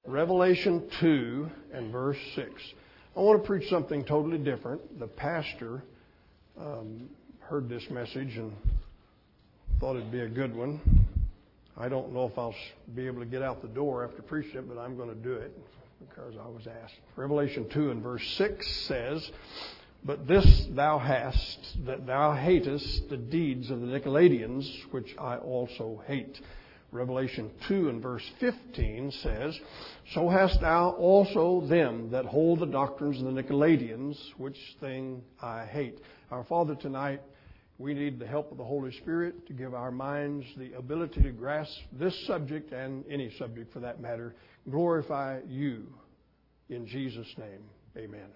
Revelation 2 and verse 6. I want to preach something totally different. The pastor heard this message and thought it'd be a good one. I don't know if I'll be able to get out the door after preaching it, but I'm going to do it because I was asked. Revelation 2 and verse 6 says, "But this thou hast, that thou hatest the deeds of the Nicolaitans, which I also hate." Revelation 2 and verse 15 says, "So hast thou also them that hold the doctrines of the Nicolaitans, which thing I hate." Our Father, tonight, we need the help of the Holy Spirit to give our minds the ability to grasp this subject and any subject for that matter. Glorify you in Jesus' name. Amen.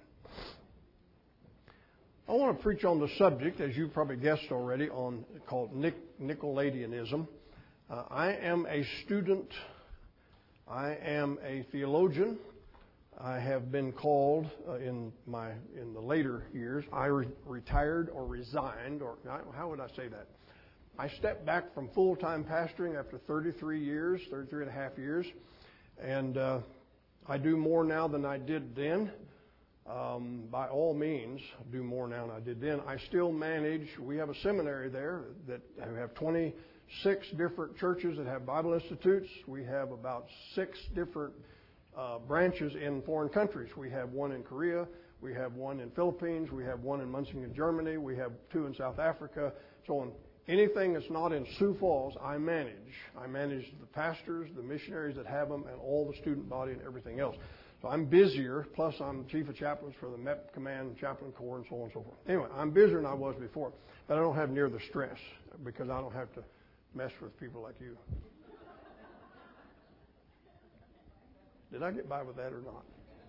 I want to preach on the subject, as you probably guessed already, called Nicolaitism. I am a student. I am a theologian. I have been called in the later years. I retired or resigned, or how would I say that? I stepped back from full-time pastoring after 33 and a half years, and I do more now than I did then. By all means, I do more now than I did then. I still manage. We have a seminary there that have 26 different churches that have Bible institutes. We have about 6 different branches in foreign countries. We have one in Korea. We have one in Philippines. We have one in Munsingen, Germany. We have 2 in South Africa. So on anything that's not in Sioux Falls, I manage. I manage the pastors, the missionaries that have them, and all the student body and everything else. So I'm busier, plus I'm chief of chaplains for the MEP Command Chaplain Corps and so on and so forth. Anyway, I'm busier than I was before, but I don't have near the stress because I don't have to mess with people like you. Did I get by with that or not?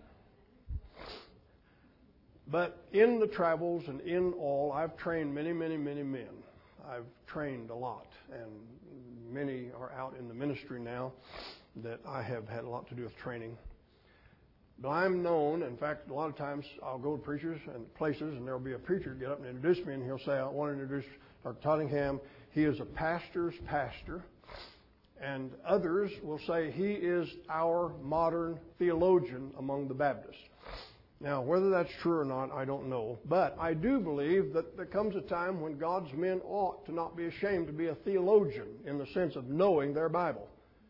But in the travels and in all, I've trained many, many, many men. I've trained a lot, and many are out in the ministry now that I have had a lot to do with training. But I'm known, in fact, a lot of times I'll go to preachers and places, and there'll be a preacher get up and introduce me, and he'll say, "I want to introduce Dr. Tottingham. He is a pastor's pastor." And others will say he is our modern theologian among the Baptists. Now, whether that's true or not, I don't know. But I do believe that there comes a time when God's men ought to not be ashamed to be a theologian in the sense of knowing their Bible.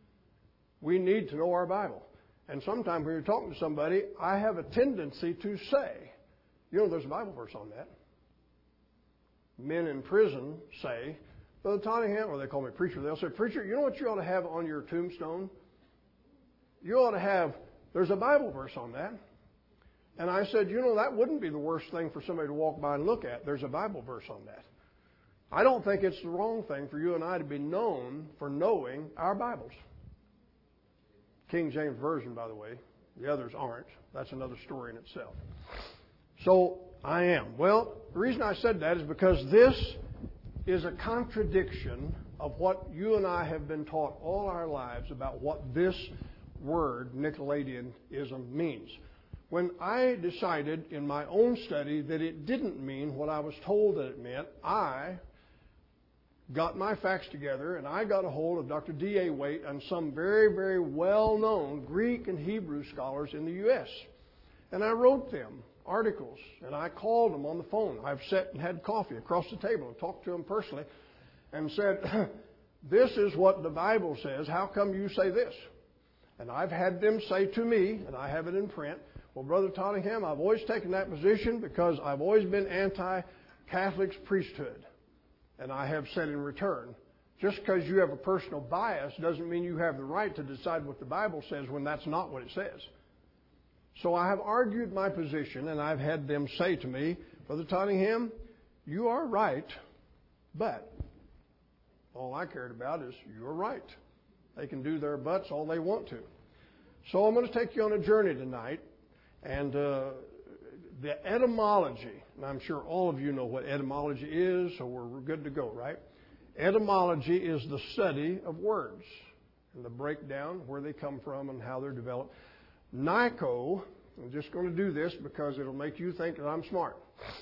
We need to know our Bible. And sometimes when you're talking to somebody, I have a tendency to say, there's a Bible verse on that. Men in prison say, "Brother Tottingham," or they call me preacher, they'll say, "Preacher, you know what you ought to have on your tombstone? You ought to have, there's a Bible verse on that." And I said, that wouldn't be the worst thing for somebody to walk by and look at. There's a Bible verse on that. I don't think it's the wrong thing for you and I to be known for knowing our Bibles. King James Version, by the way. The others aren't. That's another story in itself. So I am. Well, the reason I said that is because this is a contradiction of what you and I have been taught all our lives about what this word, Nicolaitism, means. When I decided in my own study that it didn't mean what I was told that it meant, I got my facts together and I got a hold of Dr. D.A. Waite and some very, very well-known Greek and Hebrew scholars in the U.S. And I wrote them articles, and I called them on the phone. I've sat and had coffee across the table and talked to them personally and said, "This is what the Bible says. How come you say this?" And I've had them say to me, and I have it in print, "Well, Brother Tottingham, I've always taken that position because I've always been anti-Catholic's priesthood." And I have said in return, just because you have a personal bias doesn't mean you have the right to decide what the Bible says when that's not what it says. So I have argued my position, and I've had them say to me, "Brother Tottingham, you are right, but all I cared about is you're right. They can do their buts all they want to." So I'm going to take you on a journey tonight, and the etymology, and I'm sure all of you know what etymology is, so we're good to go, right? Etymology is the study of words and the breakdown, where they come from and how they're developed. Nico, I'm just going to do this because it'll make you think that I'm smart.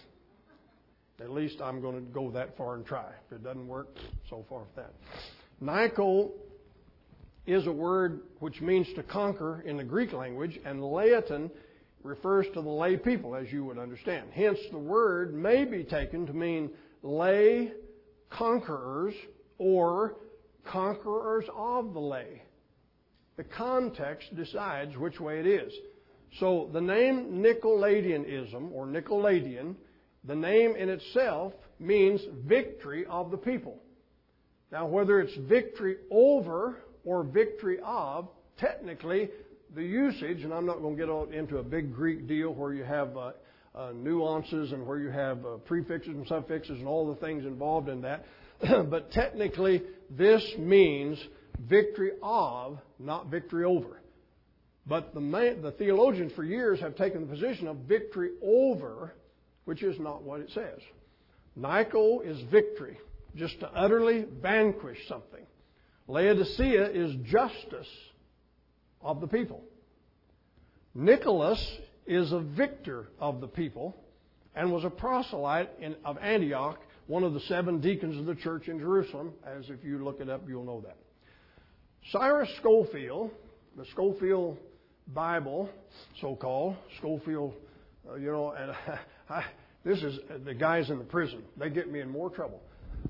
At least I'm going to go that far and try. If it doesn't work, so far for that. Nico is a word which means to conquer in the Greek language, and laity refers to the lay people, as you would understand. Hence, the word may be taken to mean lay conquerors or conquerors of the lay. The context decides which way it is. So the name Nicolaitan or Nicolaitan, the name in itself means victory of the people. Now, whether it's victory over or victory of, technically the usage, and I'm not going to get into a big Greek deal where you have nuances and where you have prefixes and suffixes and all the things involved in that, but technically this means victory of, not victory over. But the theologians for years have taken the position of victory over, which is not what it says. Nico is victory, just to utterly vanquish something. Laodicea is justice of the people. Nicholas is a victor of the people and was a proselyte of Antioch, one of the 7 deacons of the church in Jerusalem. As if you look it up, you'll know that. Cyrus Scofield, the Scofield Bible, so-called, Scofield, and this is the guys in the prison. They get me in more trouble.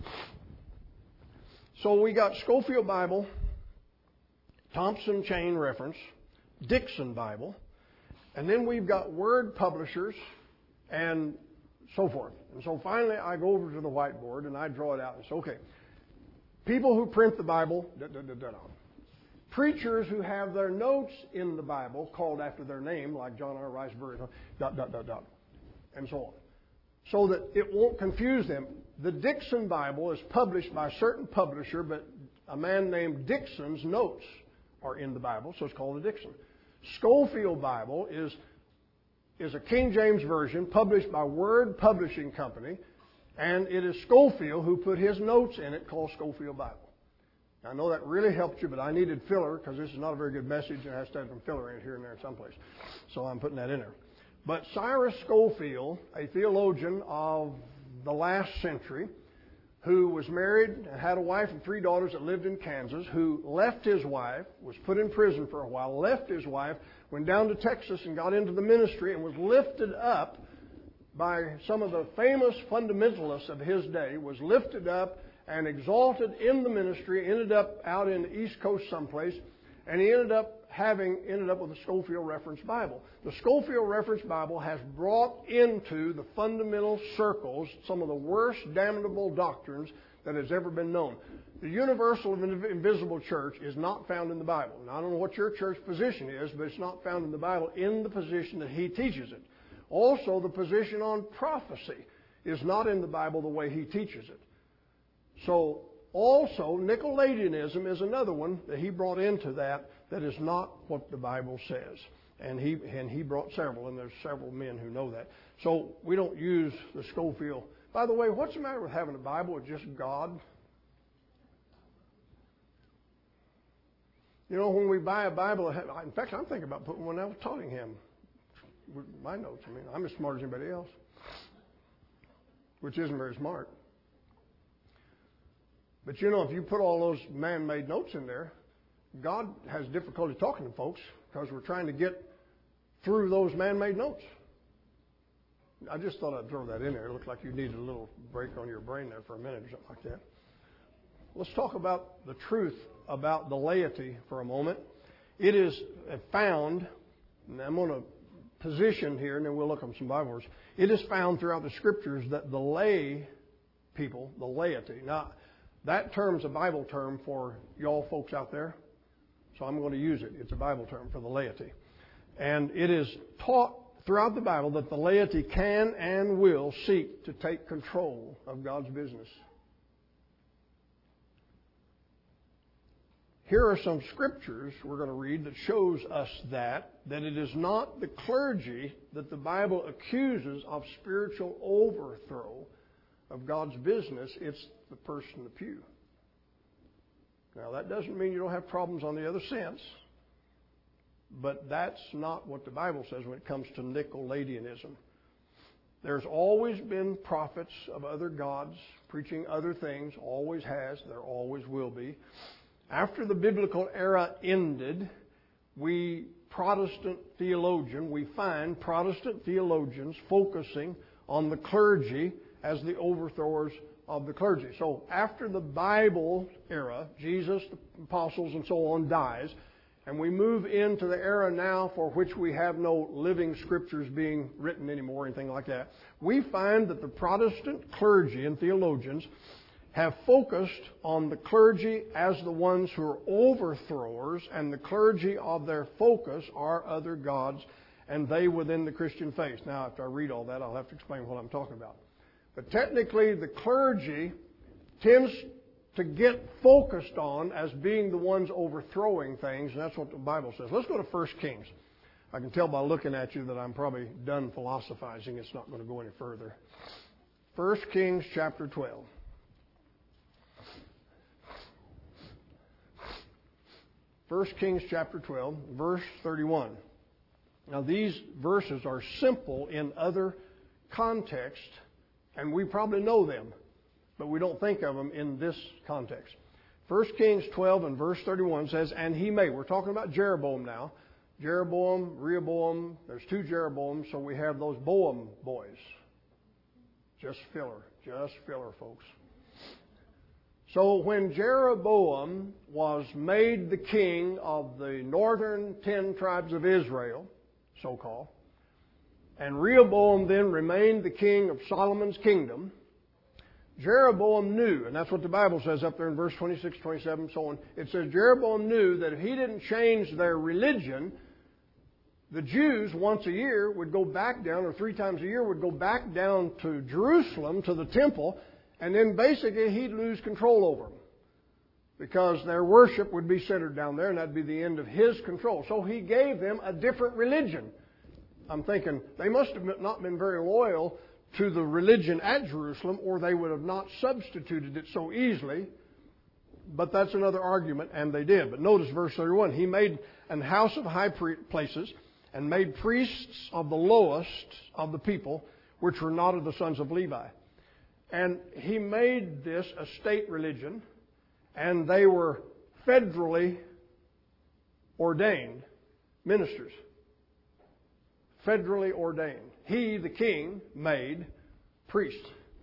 So we got Scofield Bible, Thompson Chain Reference, Dixon Bible, and then we've got Word Publishers and so forth. And so finally I go over to the whiteboard and I draw it out and say, okay, people who print the Bible, preachers who have their notes in the Bible called after their name, like John R. Riceburg, and so on, so that it won't confuse them. The Dixon Bible is published by a certain publisher, but a man named Dixon's notes are in the Bible, so it's called a Dixon. Scofield Bible is a King James Version published by Word Publishing Company, and it is Scofield who put his notes in it, called Scofield Bible. Now, I know that really helped you, but I needed filler because this is not a very good message, and it has to have some filler in here and there someplace. So I'm putting that in there. But Cyrus Scofield, a theologian of the last century, who was married and had a wife and 3 daughters that lived in Kansas, who left his wife, was put in prison for a while, left his wife, went down to Texas and got into the ministry and was lifted up by some of the famous fundamentalists of his day, was lifted up and exalted in the ministry, ended up out in the East Coast someplace, and he ended up with the Scofield Reference Bible. The Scofield Reference Bible has brought into the fundamental circles some of the worst damnable doctrines that has ever been known. The universal and invisible church is not found in the Bible. Now, I don't know what your church position is, but it's not found in the Bible in the position that he teaches it. Also, the position on prophecy is not in the Bible the way he teaches it. So, also, Nicolaitanism is another one that he brought into that is not what the Bible says. And he brought several, and there's several men who know that. So we don't use the Scofield. By the way, what's the matter with having a Bible with just God? You know, when we buy a Bible, in fact, I'm thinking about putting one out of Tottingham with my notes. I mean, I'm as smart as anybody else, which isn't very smart. But you know, if you put all those man-made notes in there, God has difficulty talking to folks because we're trying to get through those man-made notes. I just thought I'd throw that in there. It looked like you needed a little break on your brain there for a minute or something like that. Let's talk about the truth about the laity for a moment. It is found, and I'm going to position here, and then we'll look up some Bible verses. It is found throughout the Scriptures that the lay people, the laity. Now, that term's a Bible term for y'all folks out there. So I'm going to use it. It's a Bible term for the laity. And it is taught throughout the Bible that the laity can and will seek to take control of God's business. Here are some scriptures we're going to read that shows us that it is not the clergy that the Bible accuses of spiritual overthrow of God's business. It's the person in the pew. Now, that doesn't mean you don't have problems on the other sense, but that's not what the Bible says when it comes to Nicolaitanism. There's always been prophets of other gods preaching other things, always has, there always will be. After the biblical era ended, we find Protestant theologians focusing on the clergy as the overthrowers of the clergy. So after the Bible era, Jesus, the apostles, and so on dies, and we move into the era now for which we have no living scriptures being written anymore, anything like that, we find that the Protestant clergy and theologians have focused on the clergy as the ones who are overthrowers, and the clergy of their focus are other gods, and they within the Christian faith. Now, after I read all that, I'll have to explain what I'm talking about. But technically, the clergy tends to get focused on as being the ones overthrowing things, and that's what the Bible says. Let's go to 1 Kings. I can tell by looking at you that I'm probably done philosophizing. It's not going to go any further. 1 Kings chapter 12. 1 Kings chapter 12, verse 31. Now, these verses are simple in other contexts, and we probably know them, but we don't think of them in this context. 1 Kings 12 and verse 31 says, and he made. We're talking about Jeroboam now. Jeroboam, Rehoboam. There's two Jeroboams, so we have those Boam boys. Just filler, folks. So when Jeroboam was made the king of the northern 10 tribes of Israel, so-called, and Rehoboam then remained the king of Solomon's kingdom, Jeroboam knew, and that's what the Bible says up there in verse 26, 27, so on. It says Jeroboam knew that if he didn't change their religion, the Jews once a year would go back down, or 3 times a year would go back down to Jerusalem, to the temple, and then basically he'd lose control over them. Because their worship would be centered down there, and that'd be the end of his control. So he gave them a different religion. I'm thinking they must have not been very loyal to the religion at Jerusalem, or they would have not substituted it so easily. But that's another argument, and they did. But notice verse 31. He made an house of high places and made priests of the lowest of the people, which were not of the sons of Levi. And he made this a state religion, and they were federally ordained ministers. Federally ordained. He, the king, made priests.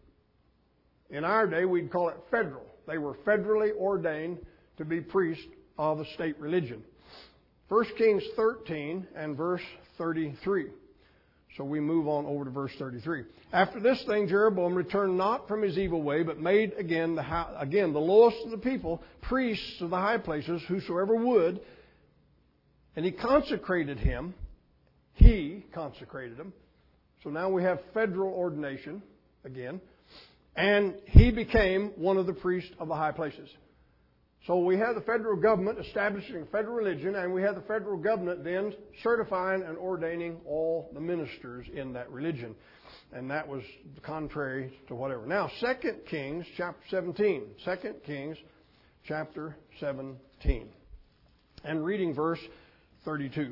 In our day, we'd call it federal. They were federally ordained to be priests of a state religion. 1 Kings 13 and verse 33. So we move on over to verse 33. After this thing, Jeroboam returned not from his evil way, but made again the lowest of the people priests of the high places, whosoever would. And he consecrated him. He consecrated him. So now we have federal ordination again. And he became one of the priests of the high places. So we have the federal government establishing a federal religion, and we have the federal government then certifying and ordaining all the ministers in that religion. And that was contrary to whatever. Now, 2 Kings chapter 17. 2 Kings chapter 17. And reading verse 32.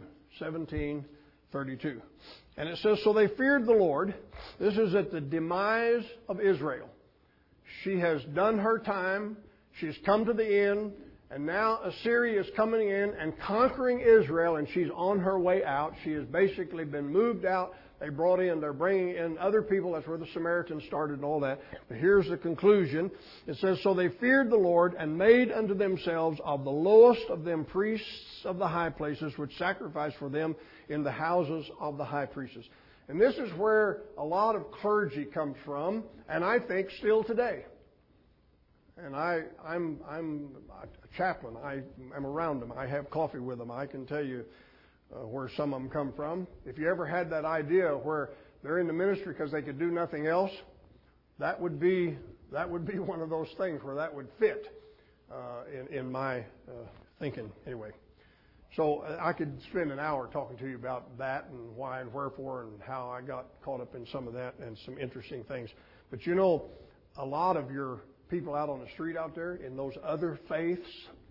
17:32. And it says, so they feared the Lord. This is at the demise of Israel. She has done her time. She's come to the end, and now Assyria is coming in and conquering Israel, and she's on her way out. She has basically been moved out. They're bringing in other people. That's where the Samaritans started and all that. But here's the conclusion. It says, so they feared the Lord and made unto themselves of the lowest of them priests of the high places, which sacrificed for them in the houses of the high priests. And this is where a lot of clergy comes from, and I think still today. And I'm a chaplain. I am around them. I have coffee with them. I can tell you where some of them come from. If you ever had that idea where they're in the ministry because they could do nothing else, that would be one of those things where that would fit in my thinking anyway. So I could spend an hour talking to you about that and why and wherefore and how I got caught up in some of that and some interesting things. But you know, a lot of your people out on the street out there in those other faiths,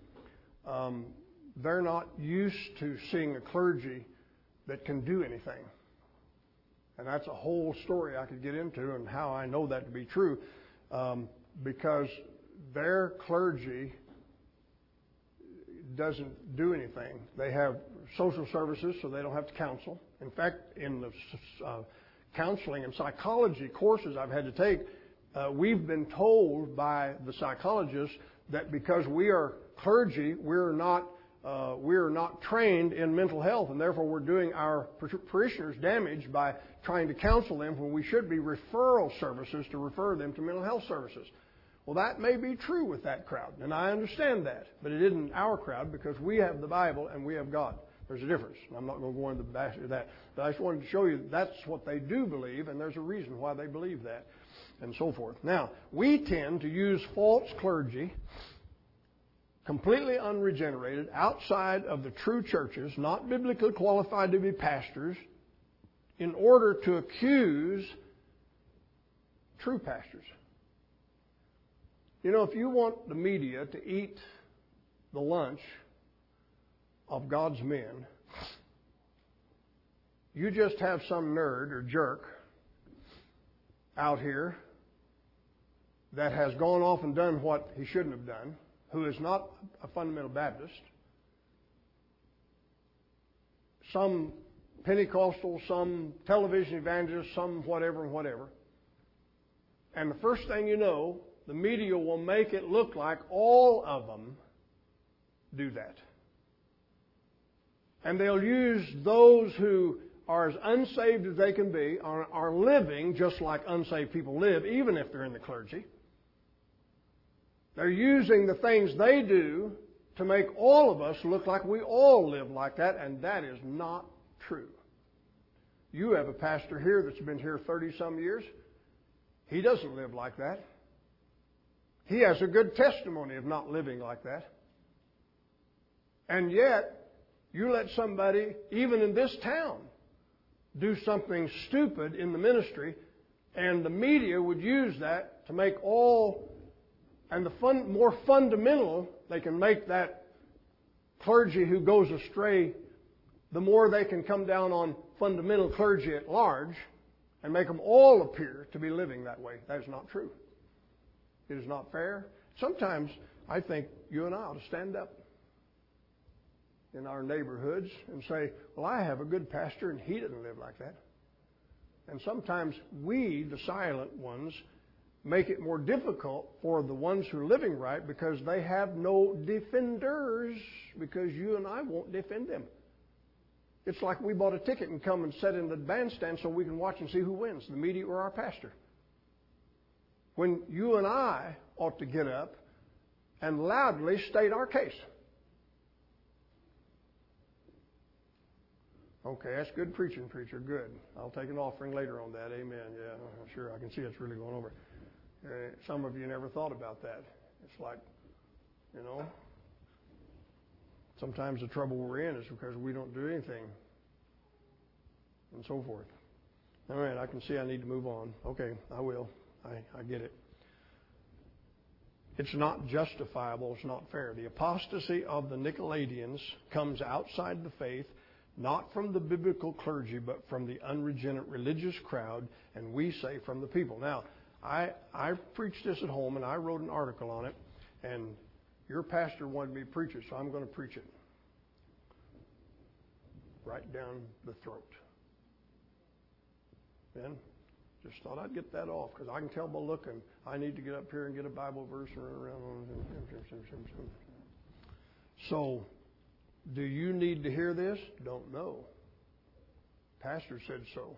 they're not used to seeing a clergy that can do anything. And that's a whole story I could get into and how I know that to be true, because their clergy doesn't do anything. They have social services, so they don't have to counsel. In fact, in the counseling and psychology courses I've had to take, we've been told by the psychologists that because we are clergy, we're not trained in mental health, and therefore we're doing our parishioners damage by trying to counsel them when we should be referral services to refer them to mental health services. Well, that may be true with that crowd, and I understand that, but it isn't our crowd because we have the Bible and we have God. There's a difference. I'm not going to go into the bash of that, but I just wanted to show you that's what they do believe, and there's a reason why they believe that, and so forth. Now, we tend to use false clergy, completely unregenerated, outside of the true churches, not biblically qualified to be pastors, in order to accuse true pastors. You know, if you want the media to eat the lunch of God's men, you just have some nerd or jerk out here that has gone off and done what he shouldn't have done, who is not a fundamental Baptist, some Pentecostal, some television evangelist, some whatever and whatever. And the first thing you know, the media will make it look like all of them do that. And they'll use those who are as unsaved as they can be, are living just like unsaved people live, even if they're in the clergy. They're using the things they do to make all of us look like we all live like that, and that is not true. You have a pastor here that's been here 30-some years. He doesn't live like that. He has a good testimony of not living like that. And yet, you let somebody, even in this town, do something stupid in the ministry, and the media would use that to make all, and the more fundamental they can make that clergy who goes astray, the more they can come down on fundamental clergy at large and make them all appear to be living that way. That is not true. It is not fair. Sometimes I think you and I ought to stand up in our neighborhoods and say, well, I have a good pastor and he doesn't live like that. And sometimes we, the silent ones, make it more difficult for the ones who are living right because they have no defenders, because you and I won't defend them. It's like we bought a ticket and come and sit in the bandstand so we can watch and see who wins, the media or our pastor. When you and I ought to get up and loudly state our case. Okay, that's good preaching, preacher. Good. I'll take an offering later on that. Amen. Yeah, sure. I can see it's really going over. Some of you never thought about that. It's like, you know, sometimes the trouble we're in is because we don't do anything and so forth. All right, I can see I need to move on. Okay, I will. I get it. It's not justifiable. It's not fair. The apostasy of the Nicolaitans comes outside the faith, not from the biblical clergy, but from the unregenerate religious crowd, and we say from the people. Now, I preached this at home, and I wrote an article on it, and your pastor wanted me to preach it, so I'm going to preach it. Right down the throat. Then, just thought I'd get that off, because I can tell by looking, I need to get up here and get a Bible verse and run around. So, do you need to hear this? Don't know. Pastor said so.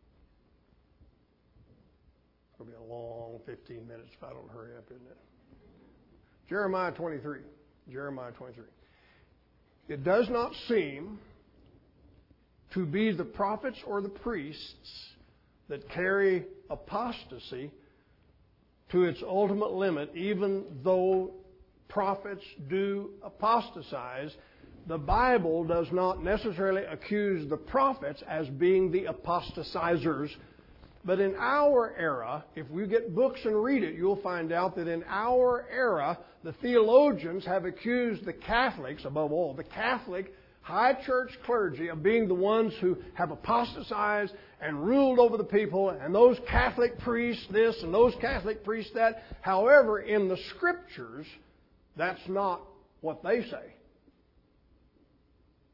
It'll be a long 15 minutes if I don't hurry up, isn't it? Jeremiah 23. Jeremiah 23. It does not seem to be the prophets or the priests that carry apostasy to its ultimate limit, even though prophets do apostatize. The Bible does not necessarily accuse the prophets as being the apostatizers. But in our era, if we get books and read it, you'll find out that in our era, the theologians have accused the Catholics, above all, the Catholic high church clergy of being the ones who have apostatized and ruled over the people, and those Catholic priests this and those Catholic priests that. However, in the Scriptures, that's not what they say.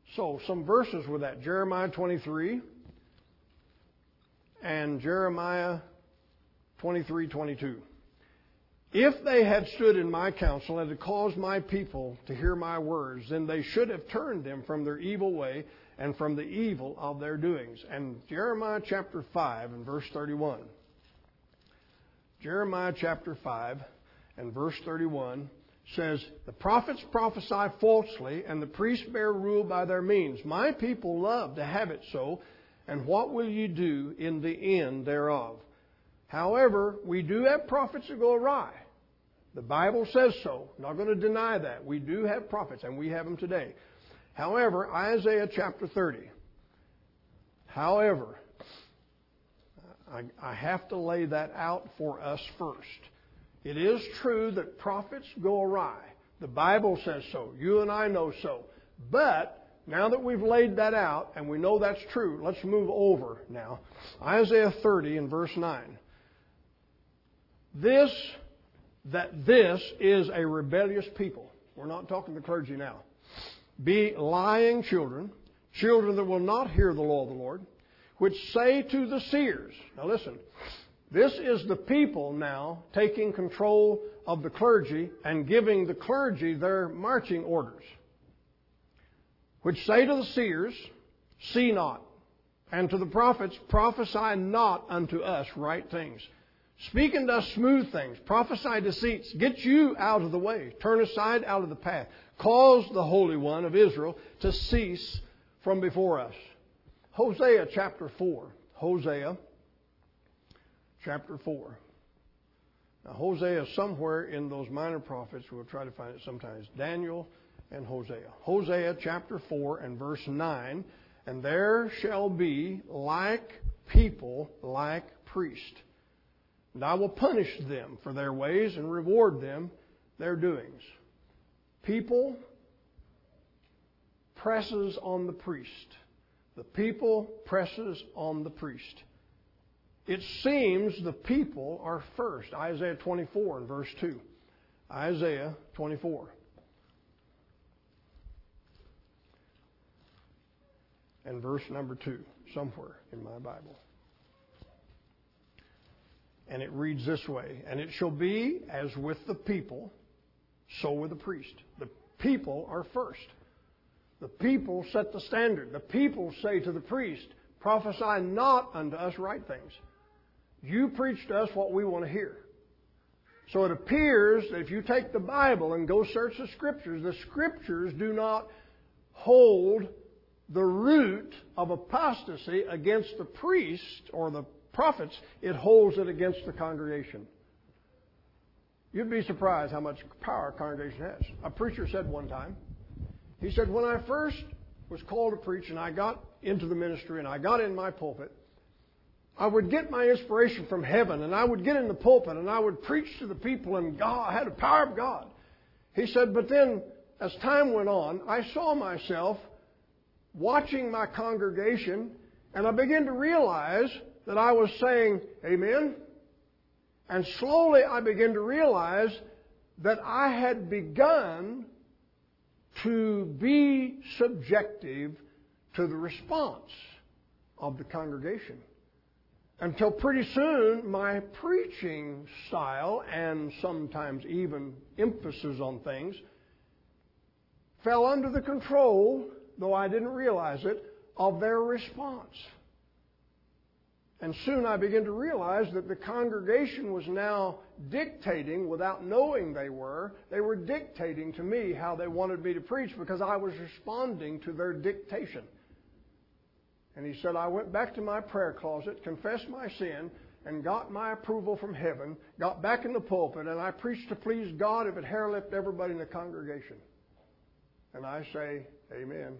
So, some verses with that. Jeremiah 23 and Jeremiah 23:22. If they had stood in my counsel and had caused my people to hear my words, then they should have turned them from their evil way and from the evil of their doings. And Jeremiah chapter 5 and verse 31. Jeremiah chapter 5 and verse 31 says, the prophets prophesy falsely, and the priests bear rule by their means. My people love to have it so, and what will you do in the end thereof? However, we do have prophets that go awry. The Bible says so. I'm not going to deny that. We do have prophets, and we have them today. However, Isaiah chapter 30. However, I have to lay that out for us first. It is true that prophets go awry. The Bible says so. You and I know so. But now that we've laid that out and we know that's true, let's move over now. Isaiah 30 and verse 9. This is a rebellious people. We're not talking to clergy now. Be lying children, children that will not hear the law of the Lord, which say to the seers. Now listen, this is the people now taking control of the clergy and giving the clergy their marching orders. Which say to the seers, see not, and to the prophets, prophesy not unto us right things. Speak unto us smooth things, prophesy deceits, get you out of the way, turn aside out of the path, cause the Holy One of Israel to cease from before us. Hosea chapter 4. Hosea chapter 4. Now Hosea is somewhere in those minor prophets. We'll try to find it sometimes. Daniel and Hosea. Hosea chapter 4 and verse 9. And there shall be like people, like priests. And I will punish them for their ways and reward them their doings. People presses on the priest. The people presses on the priest. It seems the people are first. Isaiah 24 and verse 2. Isaiah 24. And verse number 2, somewhere in my Bible. And it reads this way, and it shall be as with the people, so with the priest. The people are first. The people set the standard. The people say to the priest, prophesy not unto us right things. You preach to us what we want to hear. So it appears that if you take the Bible and go search the Scriptures do not hold the root of apostasy against the priest or the prophets. It holds it against the congregation. You'd be surprised how much power a congregation has. A preacher said one time, he said, when I first was called to preach and I got into the ministry and I got in my pulpit, I would get my inspiration from heaven and I would get in the pulpit and I would preach to the people and God, I had the power of God. He said, but then as time went on, I saw myself watching my congregation and I began to realize that I was saying, amen. And slowly I began to realize that I had begun to be subjective to the response of the congregation. Until pretty soon my preaching style and sometimes even emphasis on things fell under the control, though I didn't realize it, of their response. And soon I began to realize that the congregation was now dictating, without knowing they were dictating to me how they wanted me to preach because I was responding to their dictation. And he said, I went back to my prayer closet, confessed my sin, and got my approval from heaven, got back in the pulpit, and I preached to please God if it hair-lipped everybody in the congregation. And I say, amen.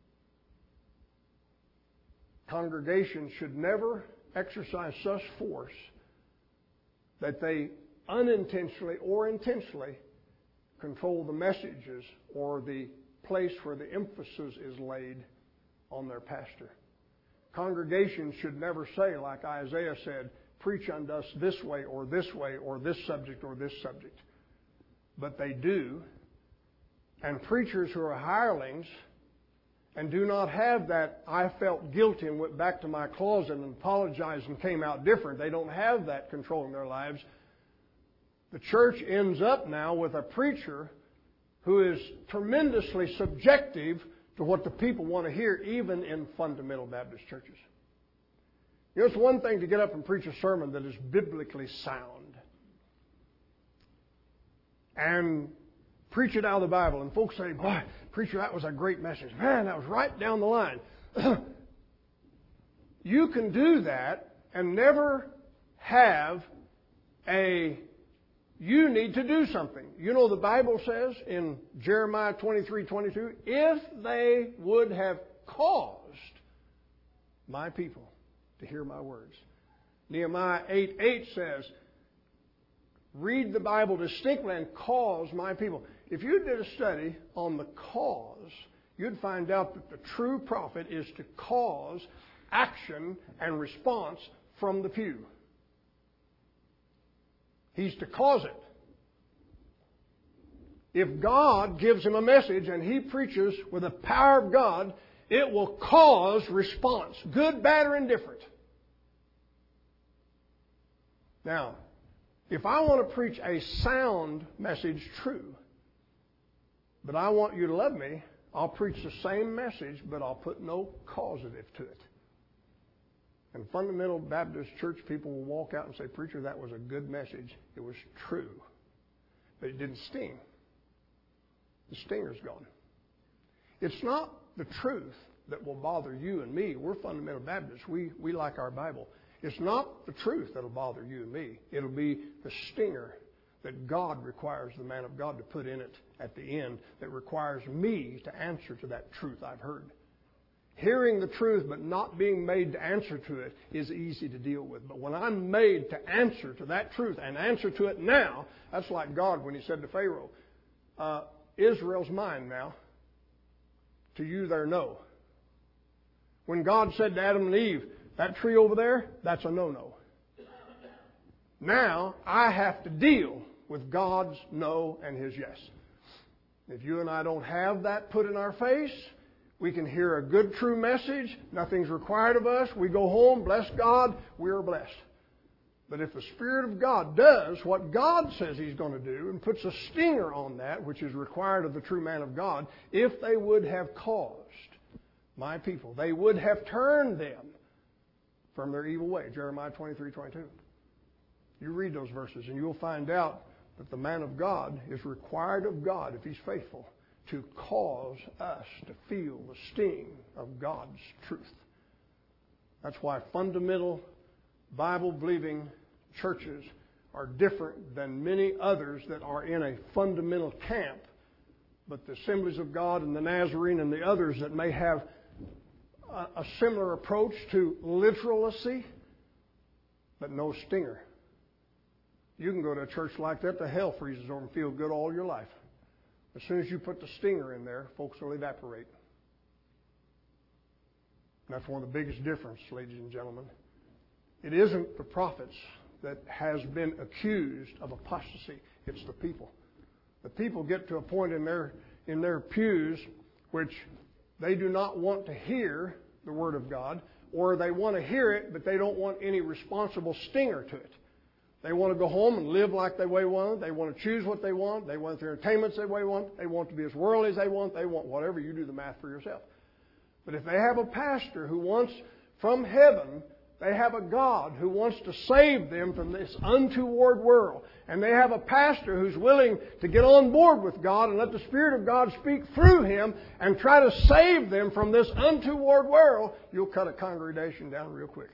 Congregations should never exercise such force that they unintentionally or intentionally control the messages or the place where the emphasis is laid on their pastor. Congregations should never say, like Isaiah said, preach unto us this way or this subject or this subject. But they do. And preachers who are hirelings and do not have that I felt guilty and went back to my closet and apologized and came out different. They don't have that controlling their lives. The church ends up now with a preacher who is tremendously subjective to what the people want to hear, even in fundamental Baptist churches. You know, it's one thing to get up and preach a sermon that is biblically sound and preach it out of the Bible. And folks say, boy, preacher, that was a great message. Man, that was right down the line. You can do that and never have you need to do something. You know, the Bible says in Jeremiah 23:22, if they would have caused my people to hear my words. Nehemiah 8:8 says, read the Bible distinctly and cause my people. If you did a study on the cause, you'd find out that the true prophet is to cause action and response from the pew. He's to cause it. If God gives him a message and he preaches with the power of God, it will cause response, good, bad, or indifferent. Now, if I want to preach a sound message, true, but I want you to love me, I'll preach the same message, but I'll put no causative to it. And fundamental Baptist church people will walk out and say, preacher, that was a good message. It was true. But it didn't sting. The stinger's gone. It's not the truth that will bother you and me. We're fundamental Baptists. We like our Bible. It's not the truth that'll bother you and me. It'll be the stinger that God requires the man of God to put in it at the end, that requires me to answer to that truth I've heard. Hearing the truth but not being made to answer to it is easy to deal with. But when I'm made to answer to that truth and answer to it now, that's like God when he said to Pharaoh, Israel's mine now. To you they're no. When God said to Adam and Eve, that tree over there, that's a no-no. Now I have to deal with God's no and his yes. If you and I don't have that put in our face, we can hear a good, true message. Nothing's required of us. We go home, bless God, we are blessed. But if the Spirit of God does what God says he's going to do and puts a stinger on that, which is required of the true man of God, if they would have caused my people, they would have turned them from their evil way. Jeremiah 23:22. You read those verses and you'll find out that the man of God is required of God, if he's faithful, to cause us to feel the sting of God's truth. That's why fundamental Bible-believing churches are different than many others that are in a fundamental camp. But the Assemblies of God and the Nazarene and the others that may have a similar approach to literalacy, but no stinger. You can go to a church like that, the hell freezes over and feel good all your life. As soon as you put the stinger in there, folks will evaporate. And that's one of the biggest differences, ladies and gentlemen. It isn't the prophets that has been accused of apostasy. It's the people. The people get to a point in their pews which they do not want to hear the Word of God, or they want to hear it, but they don't want any responsible stinger to it. They want to go home and live like they want. They want to choose what they want. They want the entertainments they want. They want to be as worldly as they want. They want whatever. You do the math for yourself. But if they have a pastor who wants from heaven, they have a God who wants to save them from this untoward world. And they have a pastor who's willing to get on board with God and let the Spirit of God speak through him and try to save them from this untoward world, you'll cut a congregation down real quick.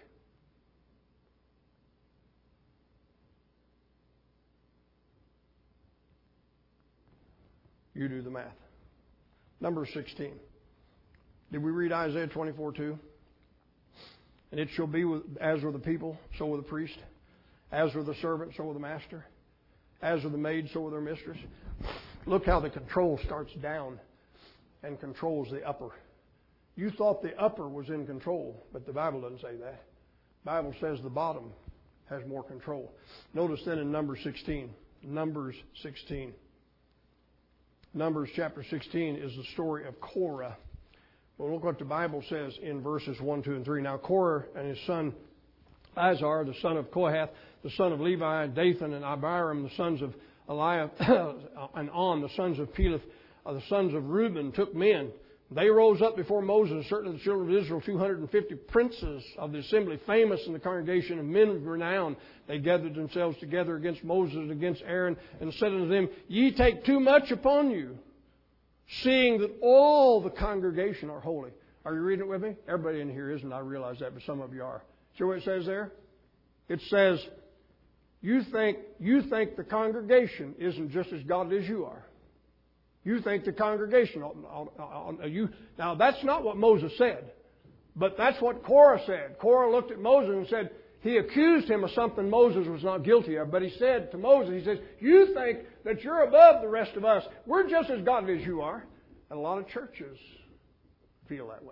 You do the math. Number 16. Did we read Isaiah 24:2? And it shall be as with the people, so with the priest. As with the servant, so with the master. As with the maid, so with her mistress. Look how the control starts down and controls the upper. You thought the upper was in control, but the Bible doesn't say that. The Bible says the bottom has more control. Notice then in Numbers 16. Numbers 16. Numbers chapter 16 is the story of Korah. Well, look what the Bible says in verses 1, 2, and 3. Now Korah and his son Izhar, the son of Kohath, the son of Levi, Dathan and Abiram, the sons of Eliab, and On, the sons of Peleth, the sons of Reuben, took men. They rose up before Moses, certain of the children of Israel, 250 princes of the assembly, famous in the congregation, and men of renown. They gathered themselves together against Moses and against Aaron, and said unto them, Ye take too much upon you, seeing that all the congregation are holy. Are you reading it with me? Everybody in here isn't, I realize that, but some of you are. See what it says there? It says, you think the congregation isn't just as godly as you are. You think the congregation Now, that's not what Moses said. But that's what Korah said. Korah looked at Moses and said, he accused him of something Moses was not guilty of. But he said to Moses, he says, you think that you're above the rest of us. We're just as godly as you are. And a lot of churches feel that way.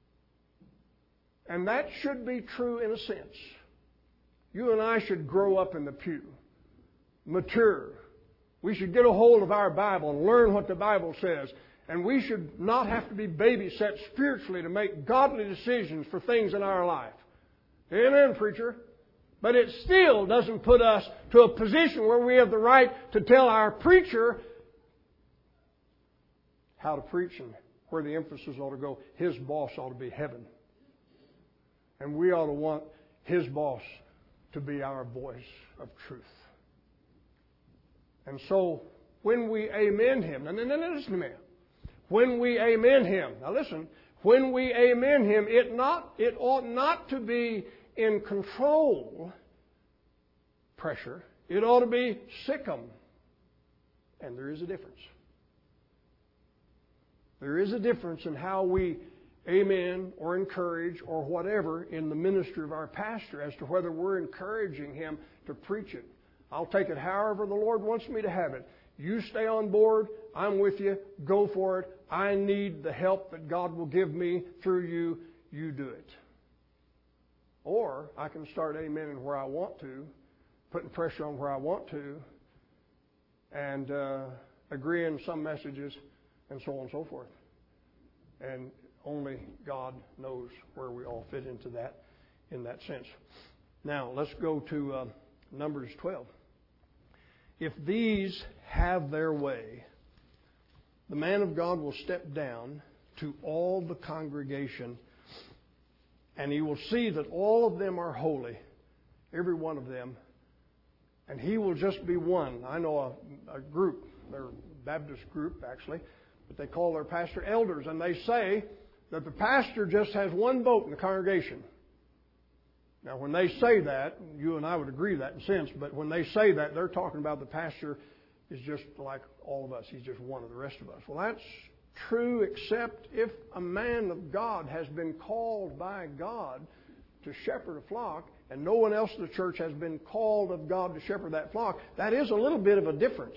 And that should be true in a sense. You and I should grow up in the pew. Mature. We should get a hold of our Bible and learn what the Bible says. And we should not have to be babysat spiritually to make godly decisions for things in our life. Amen, preacher. But it still doesn't put us to a position where we have the right to tell our preacher how to preach and where the emphasis ought to go. His boss ought to be heaven. And we ought to want his boss to be our voice of truth. And so, when we amen him, now listen to me. When we amen him, now listen, when we amen him, it ought not to be in control pressure. It ought to be sikkim. And there is a difference. There is a difference in how we amen or encourage or whatever in the ministry of our pastor as to whether we're encouraging him to preach it. I'll take it however the Lord wants me to have it. You stay on board. I'm with you. Go for it. I need the help that God will give me through you. You do it. Or I can start amening where I want to, putting pressure on where I want to, and agreeing some messages, and so on and so forth. And only God knows where we all fit into that in that sense. Now, let's go to Numbers 12. If these have their way, the man of God will step down to all the congregation, and he will see that all of them are holy, every one of them, and he will just be one. I know a group, they're a Baptist group actually, but they call their pastor elders, and they say that the pastor just has one vote in the congregation. Now, when they say that, you and I would agree that in a sense, but when they say that, they're talking about the pastor is just like all of us. He's just one of the rest of us. Well, that's true except if a man of God has been called by God to shepherd a flock, and no one else in the church has been called of God to shepherd that flock. That is a little bit of a difference.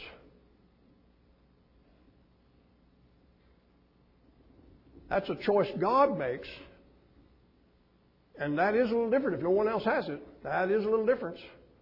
That's a choice God makes. And that is a little different. If no one else has it, that is a little difference.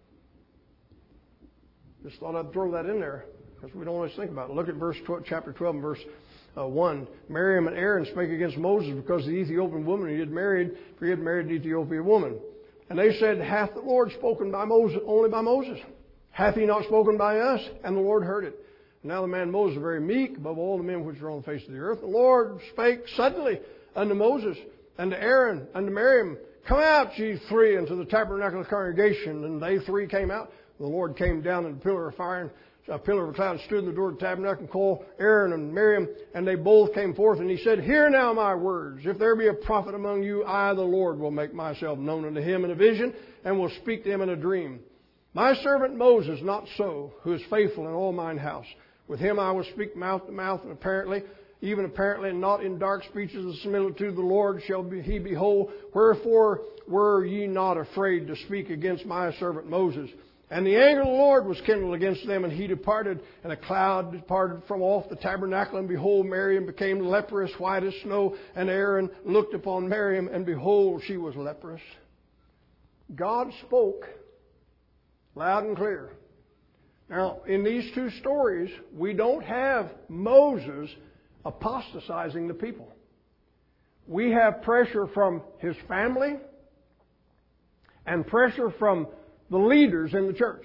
Just thought I'd throw that in there because we don't always think about it. Look at chapter 12 and verse 1. Miriam and Aaron spake against Moses because the Ethiopian woman he had married, for he had married an Ethiopian woman. And they said, Hath the Lord spoken by Moses, only by Moses? Hath he not spoken by us? And the Lord heard it. Now the man Moses was very meek above all the men which were on the face of the earth. The Lord spake suddenly unto Moses and to Aaron and to Miriam, Come out, ye three, into the tabernacle of the congregation. And they three came out. The Lord came down in a pillar of fire, and a pillar of a cloud stood in the door of the tabernacle, and called Aaron and Miriam, and they both came forth. And he said, Hear now my words. If there be a prophet among you, I, the Lord, will make myself known unto him in a vision, and will speak to him in a dream. My servant Moses, not so, who is faithful in all mine house. With him I will speak mouth to mouth, and apparently, and not in dark speeches of similitude of the Lord shall he be whole. Wherefore were ye not afraid to speak against my servant Moses? And the anger of the Lord was kindled against them, and he departed, and a cloud departed from off the tabernacle, and behold, Miriam became leprous, white as snow, and Aaron looked upon Miriam, and behold, she was leprous. God spoke loud and clear. Now, in these two stories, we don't have Moses apostatizing the people. we have pressure from his family and pressure from the leaders in the church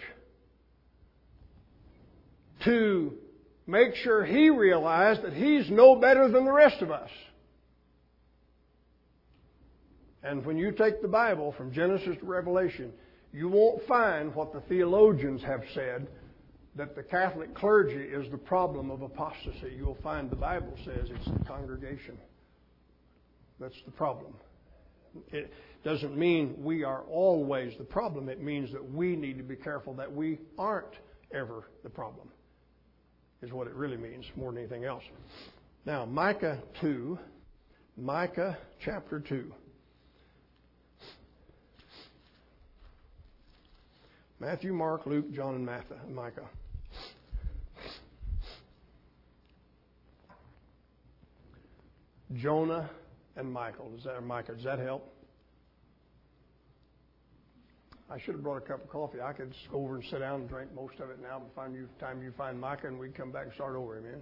to make sure he realized that he's no better than the rest of us. And when you take the Bible from Genesis to Revelation, you won't find what the theologians have said, that the Catholic clergy is the problem of apostasy. You'll find the Bible says it's the congregation. That's the problem. It doesn't mean we are always the problem. It means that we need to be careful that we aren't ever the problem, is what it really means more than anything else. Now, Micah chapter 2. Matthew, Mark, Luke, John, and Micah. Jonah and Micah. Does that help? I should have brought a cup of coffee. I could just go over and sit down and drink most of it now. By the time you find Micah, and we'd come back and start over. Amen.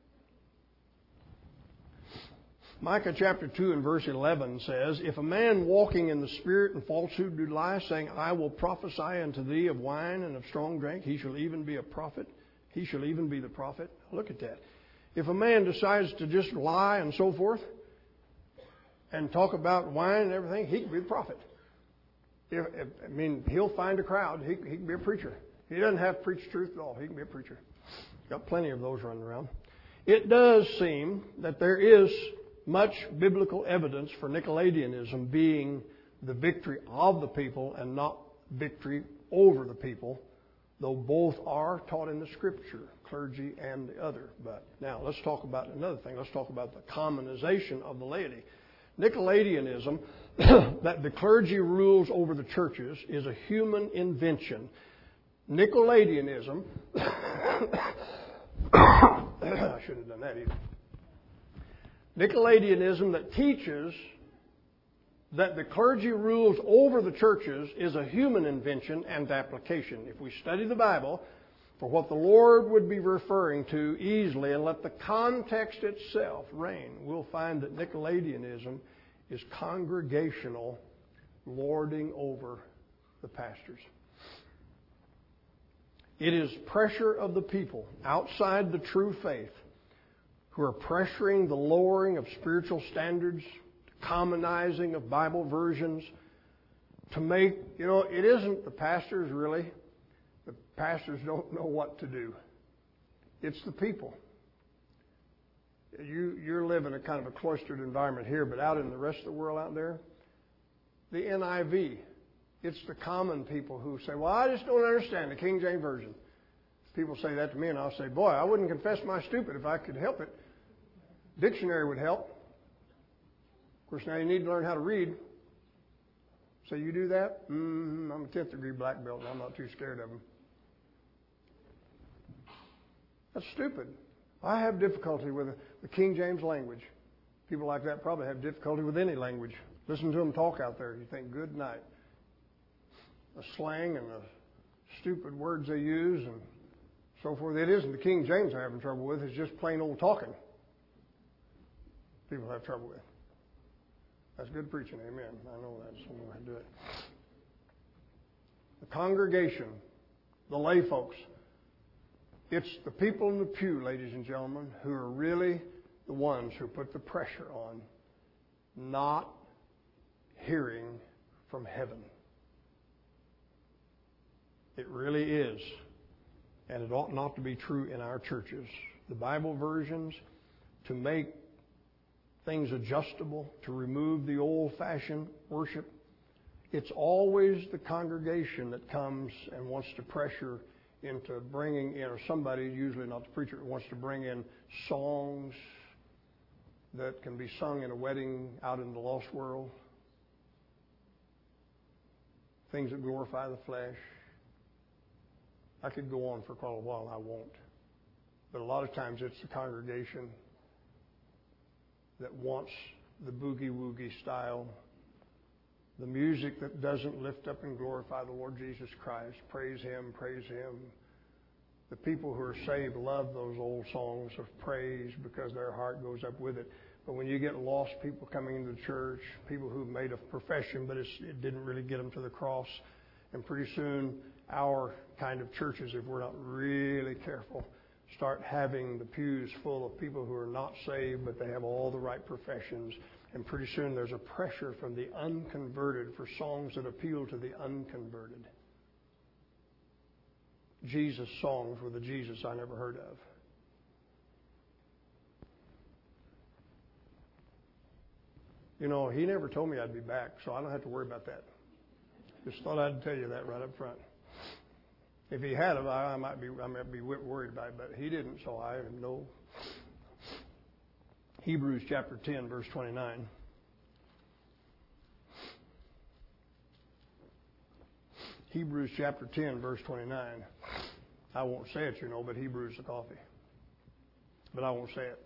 Micah chapter 2 and verse 11 says, If a man walking in the Spirit and falsehood do lie, saying, I will prophesy unto thee of wine and of strong drink, he shall even be a prophet. He shall even be the prophet. Look at that. If a man decides to just lie and so forth, and talk about wine and everything, he can be the prophet. He'll find a crowd. He can be a preacher. He doesn't have to preach truth at all. He can be a preacher. Got plenty of those running around. It does seem that there is much biblical evidence for Nicolaitanism being the victory of the people and not victory over the people, though both are taught in the Scripture, clergy and the other. But now let's talk about another thing. Let's talk about the commonization of the laity. Nicolaitanism, that the clergy rules over the churches, is a human invention. Nicolaitanism, I shouldn't have done that either. Nicolaitanism that teaches that the clergy rules over the churches is a human invention and application. If we study the Bible for what the Lord would be referring to easily and let the context itself reign, we'll find that Nicolaitanism is congregational lording over the pastors. It is pressure of the people outside the true faith who are pressuring the lowering of spiritual standards, commonizing of Bible versions, to make, it isn't the pastors really. The pastors don't know what to do. It's the people. You're living a kind of a cloistered environment here, but out in the rest of the world out there, the NIV, it's the common people who say, well, I just don't understand the King James Version. People say that to me, and I'll say, boy, I wouldn't confess my stupid if I could help it. Dictionary would help. Of course, now you need to learn how to read. So you do that? I'm a 10th degree black belt, and I'm not too scared of them. That's stupid. I have difficulty with the King James language. People like that probably have difficulty with any language. Listen to them talk out there. You think, good night. The slang and the stupid words they use and so forth. It isn't the King James I'm having trouble with. It's just plain old talking. People have trouble with. That's good preaching, amen. I know that. So I'm going to do it. The congregation, the lay folks, it's the people in the pew, ladies and gentlemen, who are really the ones who put the pressure on not hearing from heaven. It really is. And it ought not to be true in our churches. The Bible versions, to make things adjustable, to remove the old-fashioned worship. It's always the congregation that comes and wants to pressure into bringing in, or somebody, usually not the preacher, wants to bring in songs that can be sung in a wedding out in the lost world. Things that glorify the flesh. I could go on for quite a while, I won't. But a lot of times it's the congregation that wants the boogie-woogie style, the music that doesn't lift up and glorify the Lord Jesus Christ. Praise Him, praise Him. The people who are saved love those old songs of praise because their heart goes up with it. But when you get lost people coming into the church, people who've made a profession, but it didn't really get them to the cross, and pretty soon our kind of churches, if we're not really careful, start having the pews full of people who are not saved, but they have all the right professions. And pretty soon there's a pressure from the unconverted for songs that appeal to the unconverted. Jesus songs with a Jesus I never heard of. You know, he never told me I'd be back, so I don't have to worry about that. Just thought I'd tell you that right up front. If he had, I might be worried about it, but he didn't, so I have no. Hebrews chapter 10, verse 29. Hebrews chapter 10, verse 29. I won't say it, you know, but Hebrews the coffee. But I won't say it.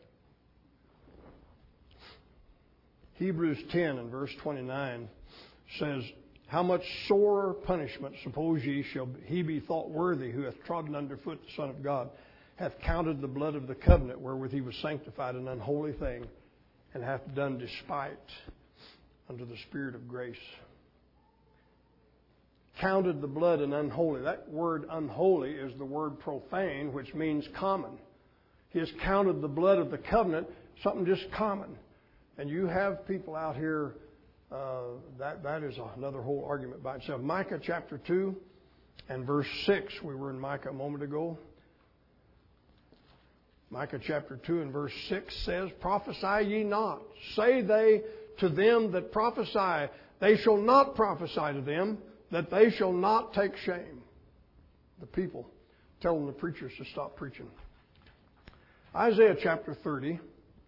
Hebrews 10 and verse 29 says, how much sorer punishment, suppose ye, shall he be thought worthy who hath trodden under foot the Son of God, hath counted the blood of the covenant wherewith he was sanctified an unholy thing, and hath done despite unto the Spirit of grace. Counted the blood an unholy. That word unholy is the word profane, which means common. He has counted the blood of the covenant something just common. And you have people out here, that is another whole argument by itself. Micah chapter 2 and verse 6. We were in Micah a moment ago. Micah chapter 2 and verse 6 says, prophesy ye not. Say they to them that prophesy, they shall not prophesy to them, that they shall not take shame. The people telling the preachers to stop preaching. Isaiah chapter 30.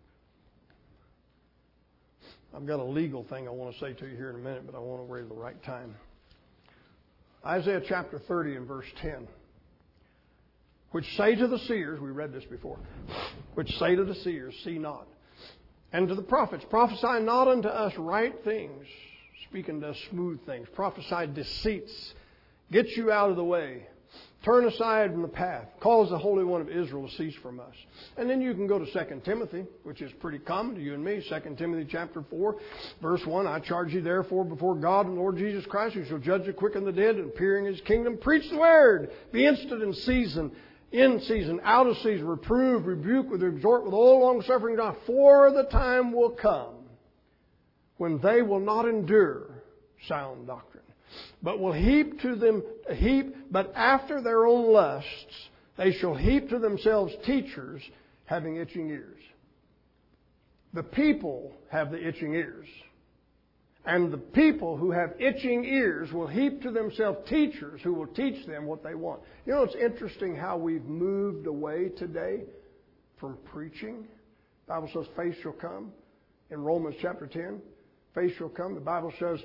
I've got a legal thing I want to say to you here in a minute, but I want to wait at the right time. Isaiah chapter 30 and verse 10. Which say to the seers, we read this before, which say to the seers, see not. And to the prophets, prophesy not unto us right things, speaking to us smooth things. Prophesy deceits. Get you out of the way. Turn aside from the path. Cause the Holy One of Israel to cease from us. And then you can go to 2 Timothy, which is pretty common to you and me. 2 Timothy chapter 4, verse 1. I charge you therefore before God and Lord Jesus Christ, who shall judge the quick and the dead, and appear in His kingdom. Preach the word. Be instant in season, out of season. Reprove, rebuke, exhort with all long suffering. For the time will come when they will not endure sound doctrine, but will but after their own lusts, they shall heap to themselves teachers having itching ears. The people have the itching ears. And the people who have itching ears will heap to themselves teachers who will teach them what they want. You know, it's interesting how we've moved away today from preaching. The Bible says faith shall come. In Romans chapter 10, faith shall come. The Bible says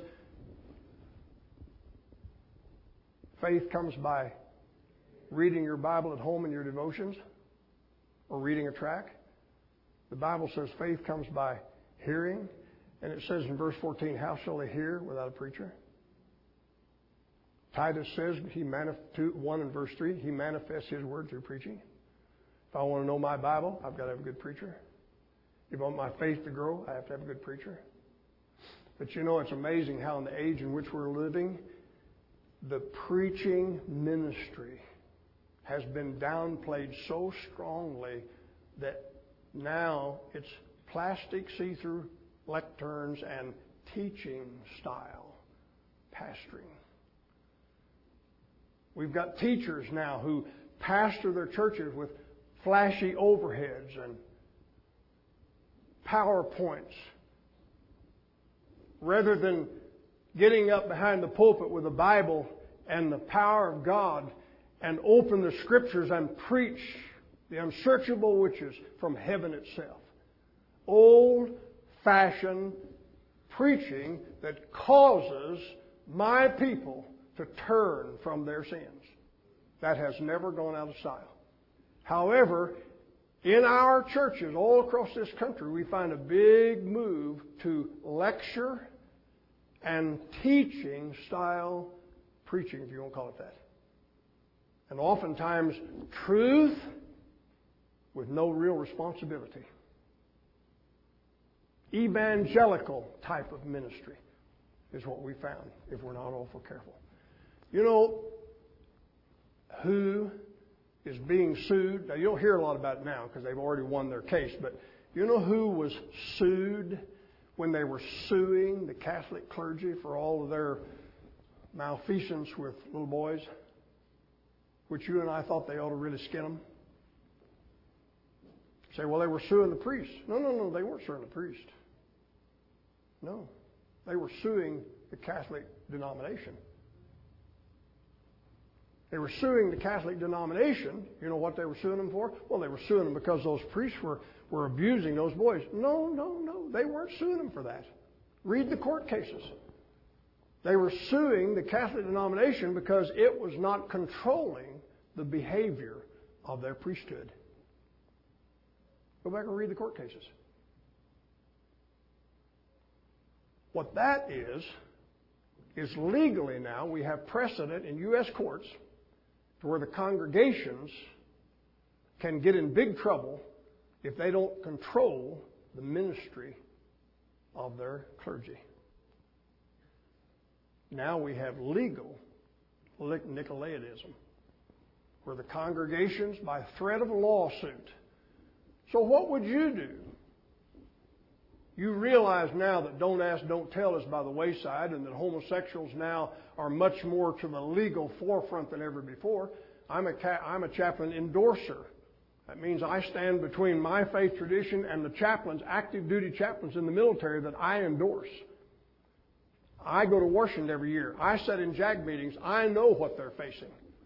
faith comes by reading your Bible at home in your devotions or reading a tract. The Bible says faith comes by hearing. And it says in verse 14, how shall they hear without a preacher? Titus says, 1 and verse 3, he manifests his word through preaching. If I want to know my Bible, I've got to have a good preacher. If I want my faith to grow, I have to have a good preacher. But you know, it's amazing how in the age in which we're living, the preaching ministry has been downplayed so strongly that now it's plastic see-through lecterns and teaching style pastoring. We've got teachers now who pastor their churches with flashy overheads and PowerPoints rather than getting up behind the pulpit with the Bible and the power of God and open the Scriptures and preach the unsearchable riches from heaven itself. Old-fashioned preaching that causes my people to turn from their sins. That has never gone out of style. However, in our churches all across this country, we find a big move to lecture and teaching style preaching, if you want to call it that. And oftentimes, truth with no real responsibility. evangelical type of ministry is what we found, if we're not awful careful. You know who is being sued? Now, you don't hear a lot about it now because they've already won their case, but you know who was sued when they were suing the Catholic clergy for all of their malfeasance with little boys, which you and I thought they ought to really skin them? Say, well, they were suing the priest. No, they weren't suing the priest. No, they were suing the Catholic denomination. They were suing the Catholic denomination. You know what they were suing them for? Well, they were suing them because those priests were abusing those boys. No. They weren't suing them for that. Read the court cases. They were suing the Catholic denomination because it was not controlling the behavior of their priesthood. Go back and read the court cases. What that is legally now we have precedent in U.S. courts to where the congregations can get in big trouble if they don't control the ministry of their clergy. Now we have legal Nicolaitanism, where the congregations, by threat of a lawsuit. So what would you do? You realize now that don't ask, don't tell is by the wayside, and that homosexuals now are much more to the legal forefront than ever before. I'm a chaplain endorser. That means I stand between my faith tradition and the chaplains, active duty chaplains in the military that I endorse. I go to Washington every year. I sit in JAG meetings. I know what they're facing.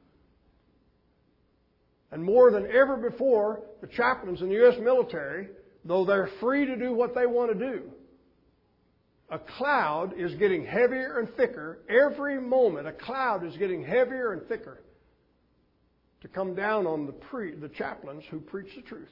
And more than ever before, the chaplains in the U.S. military, though they're free to do what they want to do, a cloud is getting heavier and thicker. Every moment, a cloud is getting heavier and thicker to come down on the chaplains who preach the truth.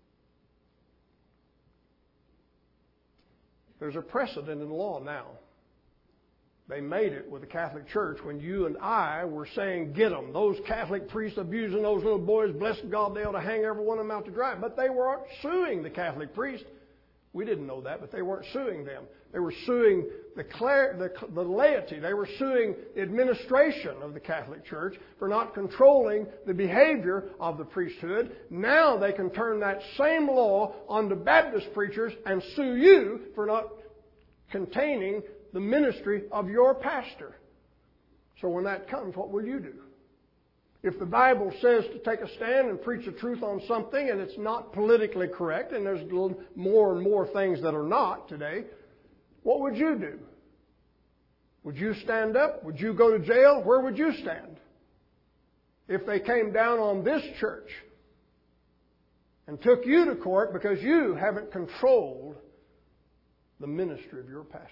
There's a precedent in law now. They made it with the Catholic Church when you and I were saying, get them. Those Catholic priests abusing those little boys, bless God, they ought to hang every one of them out to dry. But they weren't suing the Catholic priests. We didn't know that, but they weren't suing them. They were suing the laity. They were suing the administration of the Catholic Church for not controlling the behavior of the priesthood. Now they can turn that same law onto Baptist preachers and sue you for not containing the ministry of your pastor. So when that comes, what will you do? If the Bible says to take a stand and preach the truth on something and it's not politically correct, and there's more and more things that are not today, what would you do? Would you stand up? Would you go to jail? Where would you stand? If they came down on this church and took you to court because you haven't controlled the ministry of your pastor.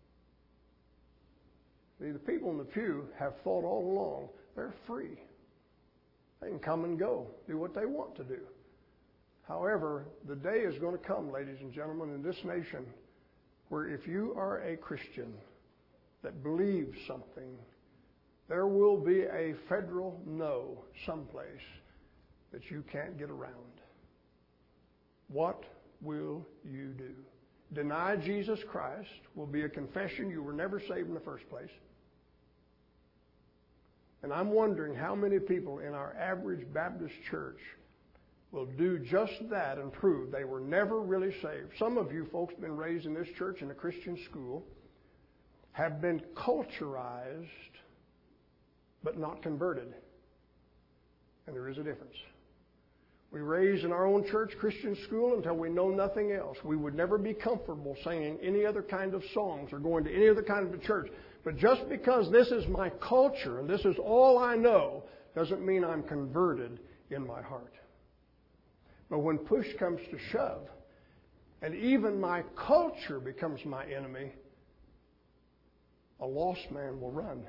See, the people in the pew have thought all along they're free. They can come and go, do what they want to do. However, the day is going to come, ladies and gentlemen, in this nation where if you are a Christian that believes something, there will be a federal no someplace that you can't get around. What will you do? Deny Jesus Christ will be a confession you were never saved in the first place. And I'm wondering how many people in our average Baptist church will do just that and prove they were never really saved. Some of you folks have been raised in this church in a Christian school, have been culturized, but not converted. And there is a difference. We raised in our own church Christian school until we know nothing else. We would never be comfortable singing any other kind of songs or going to any other kind of a church. But just because this is my culture and this is all I know doesn't mean I'm converted in my heart. But when push comes to shove, and even my culture becomes my enemy, a lost man will run.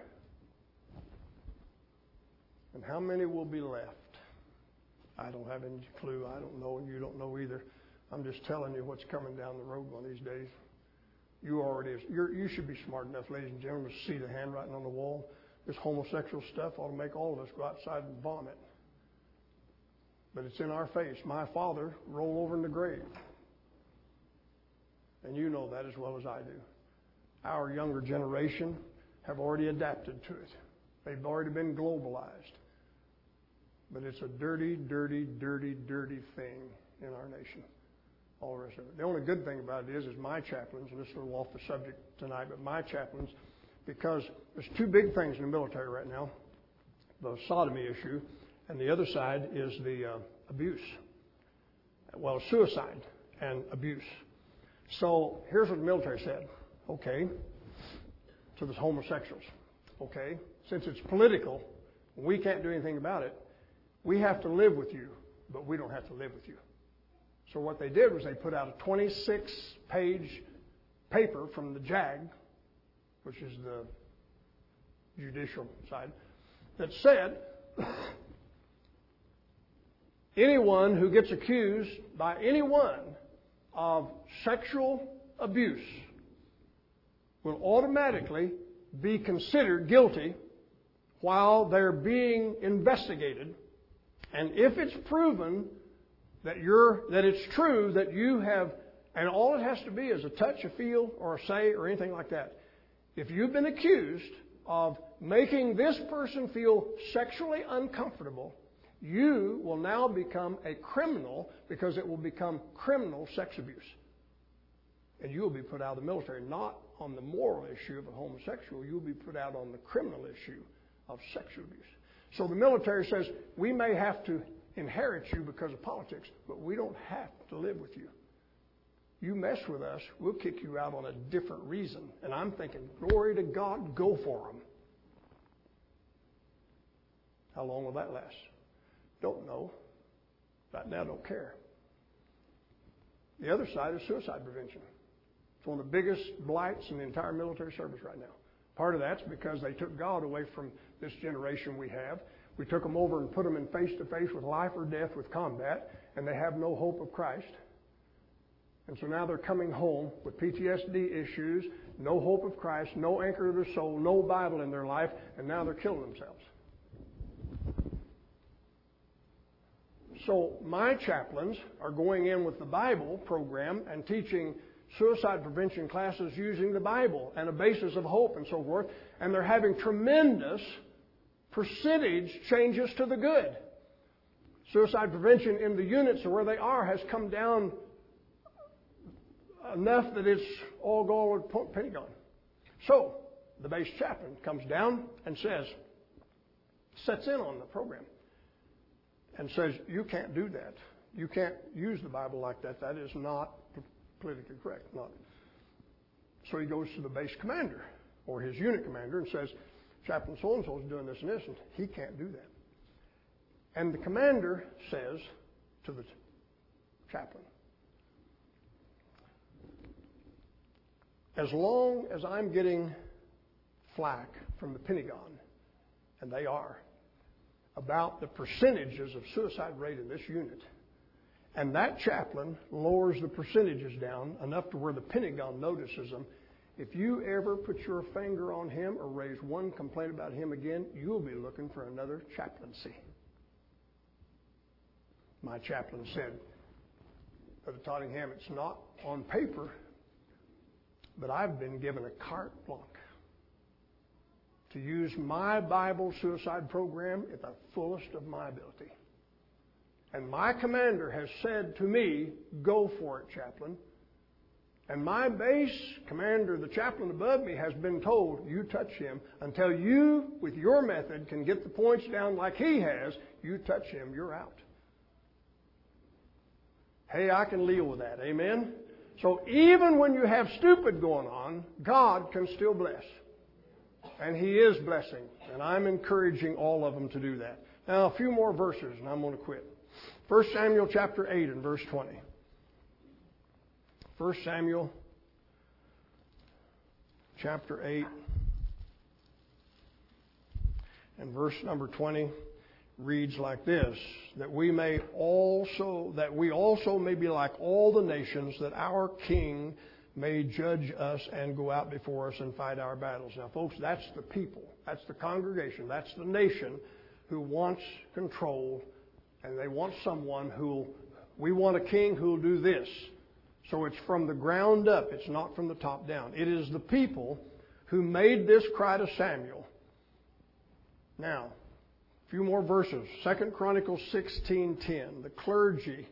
And how many will be left? I don't have any clue. I don't know, and you don't know either. I'm just telling you what's coming down the road one of these days. You should be smart enough, ladies and gentlemen, to see the handwriting on the wall. This homosexual stuff ought to make all of us go outside and vomit. But it's in our face. My father rolled over in the grave. And you know that as well as I do. Our younger generation have already adapted to it. They've already been globalized. But it's a dirty, dirty, dirty, dirty thing in our nation. All the rest of it. The only good thing about it is my chaplains, and this is a little off the subject tonight, but my chaplains, because there's two big things in the military right now, the sodomy issue, and the other side is the abuse. Well, suicide and abuse. So here's what the military said. Okay, to the homosexuals. Okay, since it's political, we can't do anything about it. We have to live with you, but we don't have to live with you. So what they did was they put out a 26-page paper from the JAG, which is the judicial side, that said anyone who gets accused by anyone of sexual abuse will automatically be considered guilty while they're being investigated. And if it's proven that it's true that you have, and all it has to be is a touch, a feel, or a say, or anything like that. If you've been accused of making this person feel sexually uncomfortable, you will now become a criminal because it will become criminal sex abuse. And you will be put out of the military, not on the moral issue of a homosexual. You will be put out on the criminal issue of sexual abuse. So the military says, we may have to inherit you because of politics, but we don't have to live with you. You mess with us, we'll kick you out on a different reason. And I'm thinking, glory to God, go for them. How long will that last? Don't know. Right now, don't care. The other side is suicide prevention. It's one of the biggest blights in the entire military service right now. Part of that's because they took God away from this generation we have. We took them over and put them in face-to-face with life or death with combat, and they have no hope of Christ. And so now they're coming home with PTSD issues, no hope of Christ, no anchor of their soul, no Bible in their life, and now they're killing themselves. So my chaplains are going in with the Bible program and teaching suicide prevention classes using the Bible and a basis of hope and so forth, and they're having tremendous percentage changes to the good. Suicide prevention in the units where they are has come down enough that it's all gone with penny gone. So the base chaplain comes down and sets in on the program and says, you can't do that. You can't use the Bible like that. That is not politically correct. Not. So he goes to the base commander or his unit commander and says, Chaplain so-and-so is doing this and this, and he can't do that. And the commander says to the chaplain, as long as I'm getting flack from the Pentagon, and they are, about the percentages of suicide rate in this unit, and that chaplain lowers the percentages down enough to where the Pentagon notices them, if you ever put your finger on him or raise one complaint about him again, you'll be looking for another chaplaincy. My chaplain said, Brother Tottingham, it's not on paper, but I've been given a carte blanche to use my Bible suicide program at the fullest of my ability. And my commander has said to me, go for it, chaplain. And my base commander, the chaplain above me, has been told, you touch him. Until you, with your method, can get the points down like he has, you touch him, you're out. Hey, I can deal with that. Amen? So even when you have stupid going on, God can still bless. And He is blessing. And I'm encouraging all of them to do that. Now, a few more verses, and I'm going to quit. 1 Samuel chapter 8 and verse 20. 1 Samuel chapter 8 and verse number 20 reads like this, that we also may be like all the nations, that our King may judge us and go out before us and fight our battles. Now, folks, that's the people. That's the congregation. That's the nation who wants control, and they want someone we want a king who will do this. So it's from the ground up. It's not from the top down. It is the people who made this cry to Samuel. Now, a few more verses. 2 Chronicles 16:10. The clergy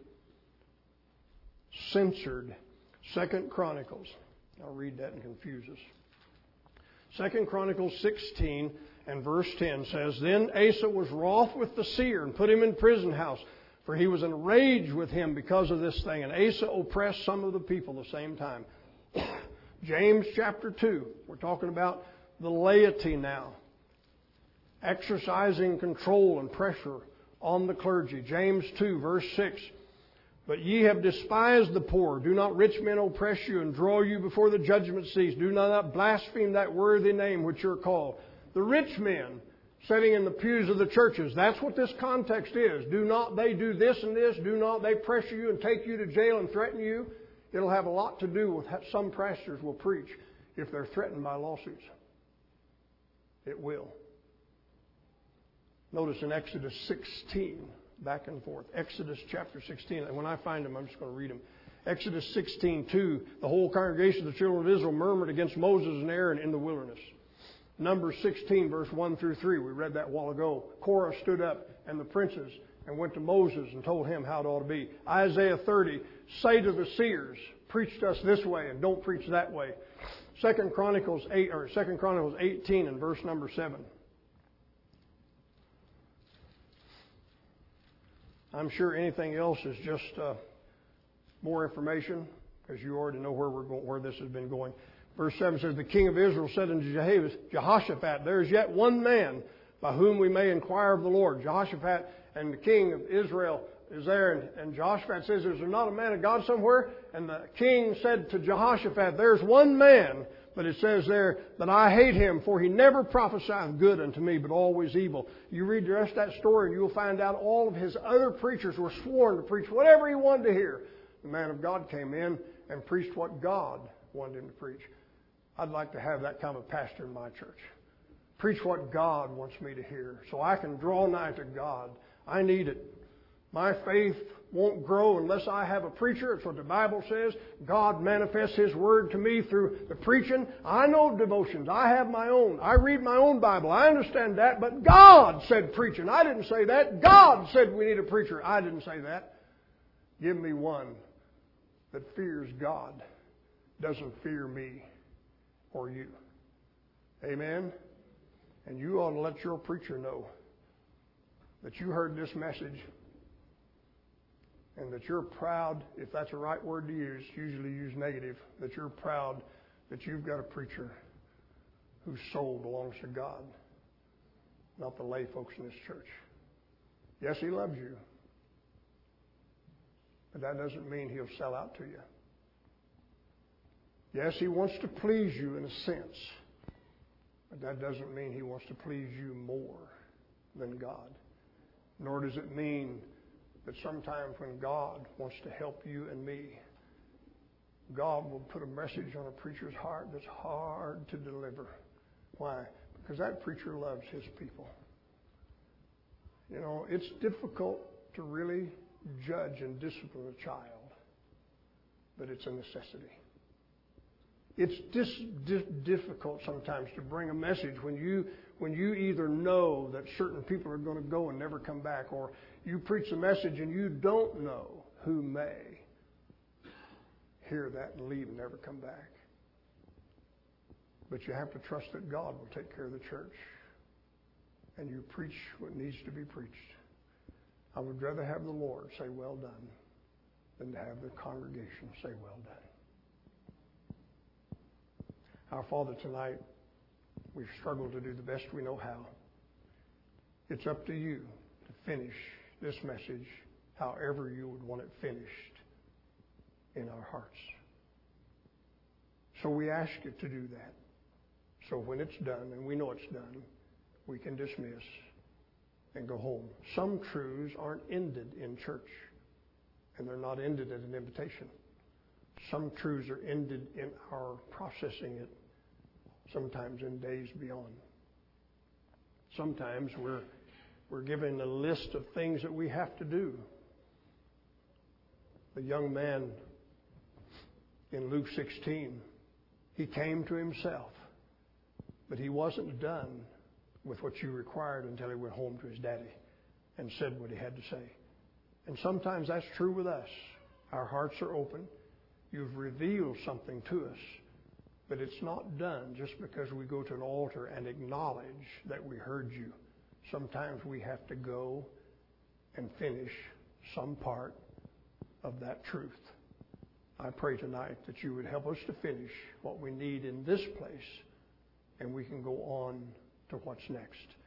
censored 2 Chronicles. I'll read that and confuse us. 2 Chronicles 16 and verse 10 says, Then Asa was wroth with the seer and put him in prison house, for he was enraged with him because of this thing. And Asa oppressed some of the people at the same time. James chapter 2. We're talking about the laity now. Exercising control and pressure on the clergy. James 2 verse 6. But ye have despised the poor. Do not rich men oppress you and draw you before the judgment seat. Do not blaspheme that worthy name which you're called. The rich men sitting in the pews of the churches. That's what this context is. Do not they do this and this. Do not they pressure you and take you to jail and threaten you. It'll have a lot to do with how some pastors will preach if they're threatened by lawsuits. It will. Notice in Exodus 16, back and forth. Exodus chapter 16. And when I find them, I'm just going to read them. Exodus 16:2. The whole congregation of the children of Israel murmured against Moses and Aaron in the wilderness. Numbers 16, verse 1 through 3. We read that a while ago. Korah stood up and the princes and went to Moses and told him how it ought to be. Isaiah 30. Say to the seers, preach to us this way and don't preach that way. 2 Chronicles 18 and verse number 7. I'm sure anything else is just more information, because you already know where this has been going. Verse 7 says, The king of Israel said unto Jehoshaphat, There is yet one man by whom we may inquire of the Lord. Jehoshaphat and the king of Israel is there, and Jehoshaphat says, Is there not a man of God somewhere? And the king said to Jehoshaphat, There's one man, but it says there that I hate him, for he never prophesieth good unto me, but always evil. You read the rest of that story, and you'll find out all of his other preachers were sworn to preach whatever he wanted to hear. The man of God came in and preached what God wanted him to preach. I'd like to have that kind of pastor in my church. Preach what God wants me to hear, so I can draw nigh to God. I need it. My faith won't grow unless I have a preacher. It's what the Bible says. God manifests His Word to me through the preaching. I know devotions. I have my own. I read my own Bible. I understand that. But God said preaching. I didn't say that. God said we need a preacher. I didn't say that. Give me one that fears God, doesn't fear me or you. Amen? And you ought to let your preacher know that you heard this message and that you're proud, if that's a right word to use, usually use negative, that you're proud that you've got a preacher whose soul belongs to God, not the lay folks in this church. Yes, he loves you, but that doesn't mean he'll sell out to you. Yes, he wants to please you in a sense, but that doesn't mean he wants to please you more than God. Nor does it mean that sometimes when God wants to help you and me, God will put a message on a preacher's heart that's hard to deliver. Why? Because that preacher loves his people. You know, it's difficult to really judge and discipline a child, but it's a necessity. It's difficult sometimes to bring a message when you either know that certain people are going to go and never come back, or you preach a message and you don't know who may hear that and leave and never come back. But you have to trust that God will take care of the church, and you preach what needs to be preached. I would rather have the Lord say, well done, than to have the congregation say, well done. Our Father, tonight, we've struggled to do the best we know how. It's up to you to finish this message however you would want it finished in our hearts. So we ask you to do that. So when it's done, and we know it's done, we can dismiss and go home. Some truths aren't ended in church, and they're not ended at an invitation. Some truths are ended in our processing it, sometimes in days beyond. Sometimes we're given a list of things that we have to do. The young man In Luke 16, he came to himself, but he wasn't done with what you required until he went home to his daddy and said what he had to say. And sometimes that's true with us. Our hearts are open. You've revealed something to us, but it's not done just because we go to an altar and acknowledge that we heard you. Sometimes we have to go and finish some part of that truth. I pray tonight that you would help us to finish what we need in this place, and we can go on to what's next.